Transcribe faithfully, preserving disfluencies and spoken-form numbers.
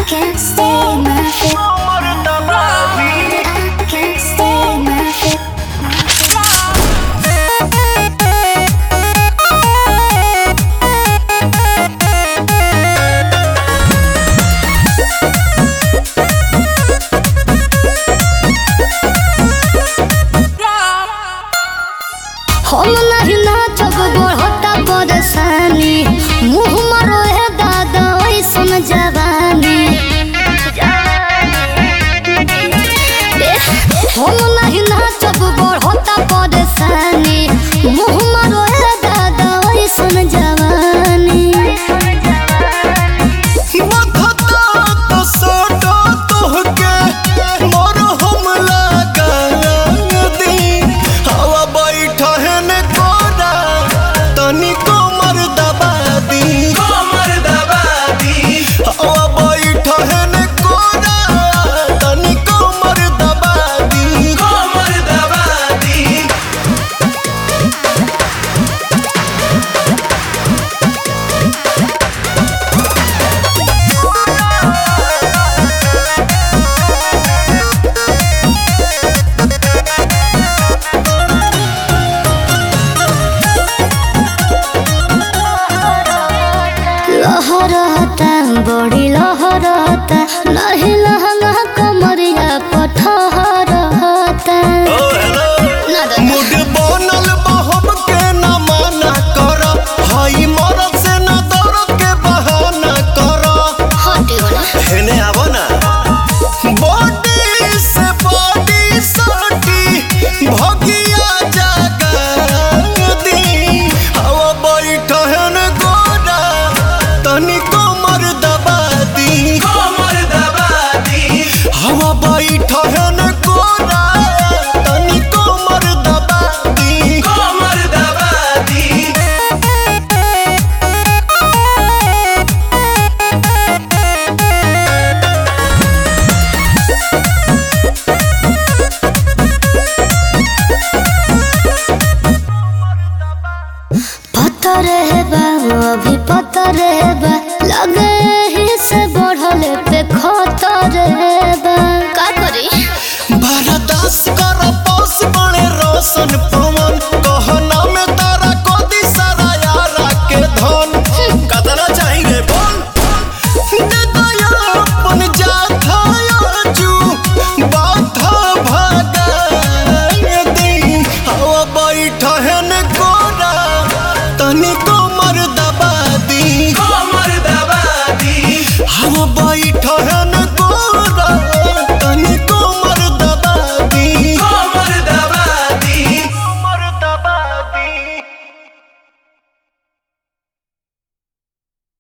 can't stay my feet. I can't stay my feet. हम नहीं नाचब बढ़ता परेशानी मुँह मारो है दादा ऐसन जवानी हम नहीं नाचब बढ़ता परेशानी मुँह मारो है दादा ऐसन जवानी लहरता बड़ी लहरता नहीं लहंगा कमरिया पठहरता मुड बनल बहब के न माना कर हई मरद से न दर्द के बहाना कर हेने आव ना बॉडी से बॉडी सटी भगिया जागा दी हवा बैठ हेने गोरा तनी कमर दबा दी कमर दबा दी हवा बैठ हेने गोरा तनी कमर दबा दी कमर दबा दी पत्थर है बा अभी पत्थर है बा लगे